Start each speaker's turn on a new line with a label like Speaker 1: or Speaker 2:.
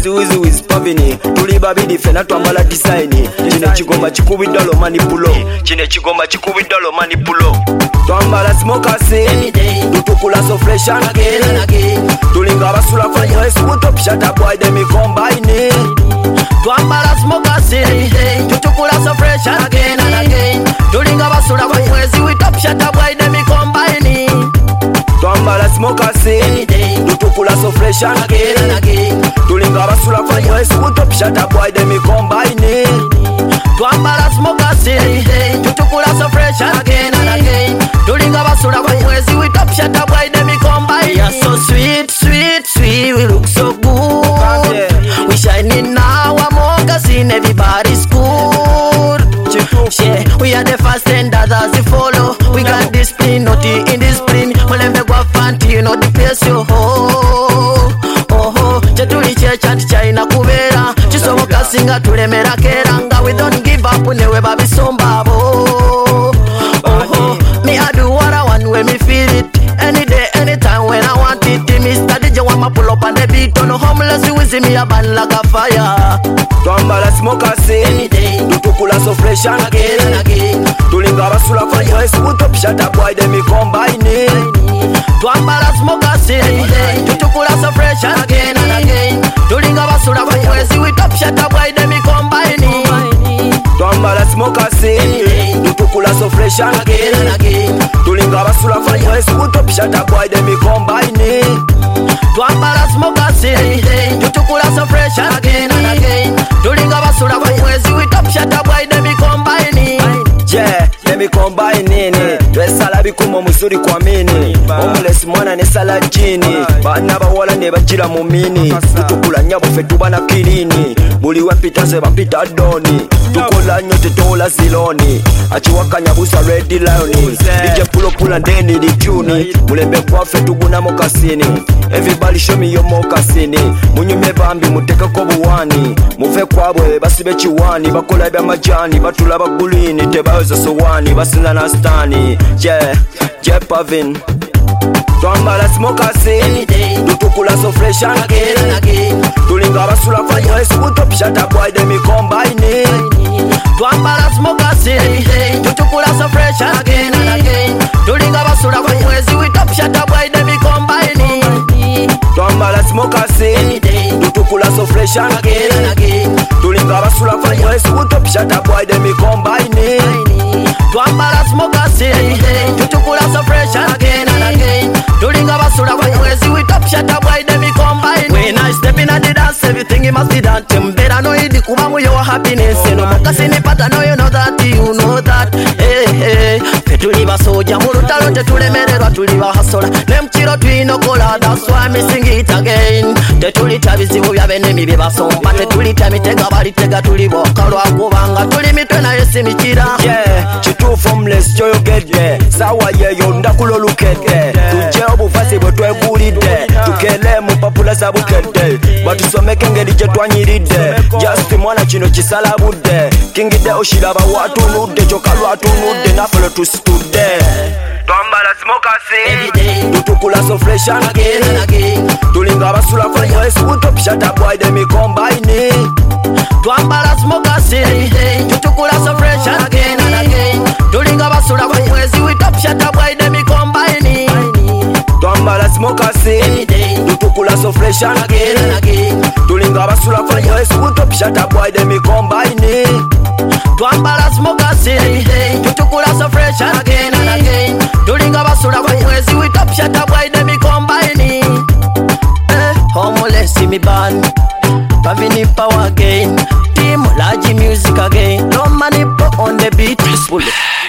Speaker 1: Homeless with Pavini. Tuli babidi fena twambala design. Chine chigomba chikubidwa lo manipulo. Chine chigomba chikubidwa lo manipulo. Twambala smokers. Tutukula so fresh and again. Tulinga basula for US. Put up shut up boy them combine. Twambala smokers. Tutukula so fresh and again. Tulinga basula for US. We top shut up boy them combine. Twambala smokers. Tutukula so fresh and again. Tulinga basula for US. Put up shut up boy them combine. Twambala smokers. Tutukula so fresh and again. Tulinga basula for US. We top shut up boy them combine. Yeah, so sweet, sweet, sweet. We look so good. We shining now. I'm moccassin. Everybody's good. Yeah, we are the first and others to follow. We got discipline, not in discipline. Olembe gwa fanti, you know the place you ho. Oh, chetuli chechanti chaina kubera. Chisoboka singa tulemera keranga. We don't give up newe babisomba bo. Oh, me I do what I want when me feel it. Any day, anytime when I want it. Mr. DJ wama pull up on the beat. On homeless, you will see me a burn like a fire. Twambala smokers. Tutukula so fresh and again. Tulinga basula for US. Put up shut up boy them combine. Twambala smokers. Tutukula so fresh and again. Tulinga basula for US. We top shut up boy them combine. Twambala smokers. Tutukula so fresh and again. Tulinga basula for US. Put up shut up boy them combine. Twambala smokers. Tutukula so fresh and again. Tulinga basula for US. We top shut up boy them combine. Yeah, let me combine nini. Twesala bikumo musuri kwa mini. Homeless mwana ne sala jini. Bana bawala ne bajira mu mini. Tutukula nyabo fe tubana kilini. Buli wepita se bapita doni. Tukola nyote tola ziloni. Achiwaka nyabusa red lion. DJ pulo pula ndeni di tune. Mulembe kwa fe tuguna mokasini. Everybody show me your mokasini. Munyume bambi muteka ko buwani. Muve kwabwe basibe chiwani. Bakola bya majani batula bagulini tebaza sowani basinza na stani. Yeah, Pavin. Twambala smokers. Tutukula so fresh and again. Tulinga basula for US. Put up shut up boy them combine. Twambala smokers. Tutukula so fresh and again. Tulinga basula for US. We top shut up boy them combine. Twambala smokers. Tutukula so fresh and again. Tulinga basula for US. Put up shut up boy them combine. Twambala smokers. Tutukula so fresh and again. Tulinga basula for US. We top shut up boy them combine. When I step in at the dance, everything it must be done. Better know it, kuba mu your happiness. No mokasini pata, no you know that, you know that. Hey, tuliba soja murutalo tetulemererwa tuliba hasola. Nemchiro twinokola, that's why me sing it again. Tetulita bizibu bya benemi bebasomba. Tetulita mitega balitega tuliboka lwakubanga. Tuli mitwe na yesi mikira. Yeah, chitu formless choyo get there. Sawa yeyo ndakulo lukete. Tuje obufasi bwetwegulide. Tukele mu papula sabukete. Batusomeke ngeri gye twanyiride. Just mwana kino kisala budde. Kingide oshiraba watunudde choka lwatunudde nafolo tusitudde. Twambala smokers. Tutukula so fresh and again. Tulinga basula for US. Put up shut up boy them combine. Twambala smokers. Tutukula so fresh and again. Tulinga basula for US. We top shut up boy them combine. Twambala smokers. Tutukula so fresh and again. Tulinga basula for US. Put up shut up boy them combine. Twambala smokers. Tutukula so fresh and again. Tulinga basula for US. We top shut up boy them combine. Homeless in me band. Pavini power again. Team large music again. No money on the beat.